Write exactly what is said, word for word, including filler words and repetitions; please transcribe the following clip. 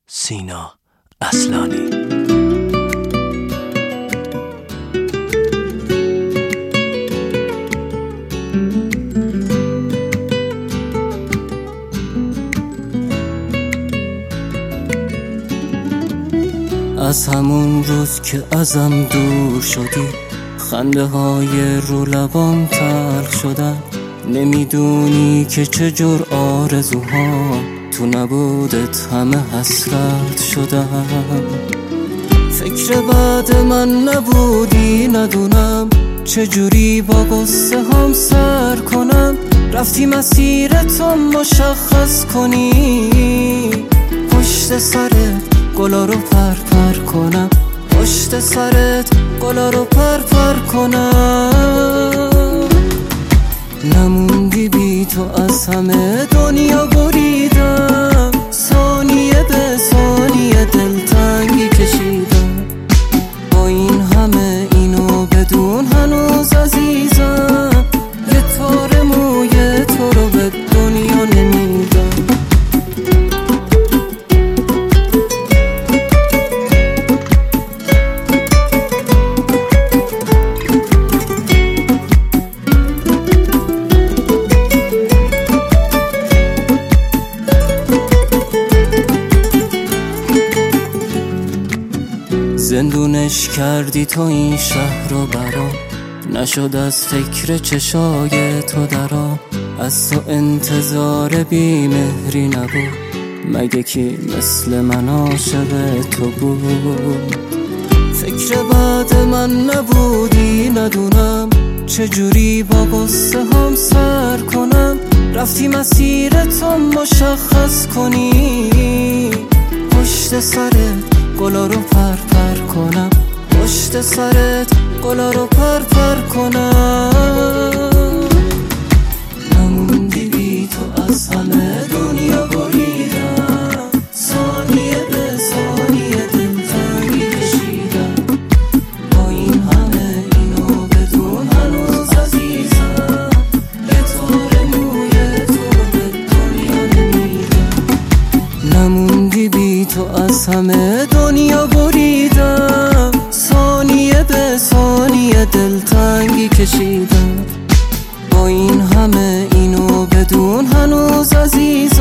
سینا اصلانی. از همون روز که ازم دور شدی، خنده های رو لبام تلخ شدن. نمیدونی که چجور آرزوها تو نبودت همه حسرت شدن. فکر بعد من نبودی، ندونم چجوری با قصه هم سر کنم. رفتی مسیرتو مشخص کنی، پشت سرت گلا رو پر پر کنم، پشت سرت گلا رو پر پر کنم. نموندی بی تو، از همه دنیا بریدم، ثانیه به ثانیه دلتنگی کشیدم. با این همه اینو بدون هنوز عزیزم، یه تار موی تو رو به دنیا نمیدم. زندونش کردی تو این شهر رو برام، نشد از فکر چشای تو درام. از تو انتظار بیمهری نبود، مگه کی مثل من عاشق تو بود؟ فکر بعد من نبودی، ندونم چجوری با قصه هم سر کنم. رفتی مسیرتو مشخص کنی، پشت سرت گلا رو پر پر کنم، پشت سرت گلا رو پر پر کنم. نموندی بی تو، از همه دنیا بریدم، ثانیه به ثانیه دلتنگی کشیدم. با این همه اینو بدون هنوز عزیزم، یه تار موی تو رو به دنیا نمیدم. نموندی بی تو، از همه دنیا بریدم، ثانیه به ثانیه دلتنگی کشیدم. با این همه اینو بدون هنوز عزیز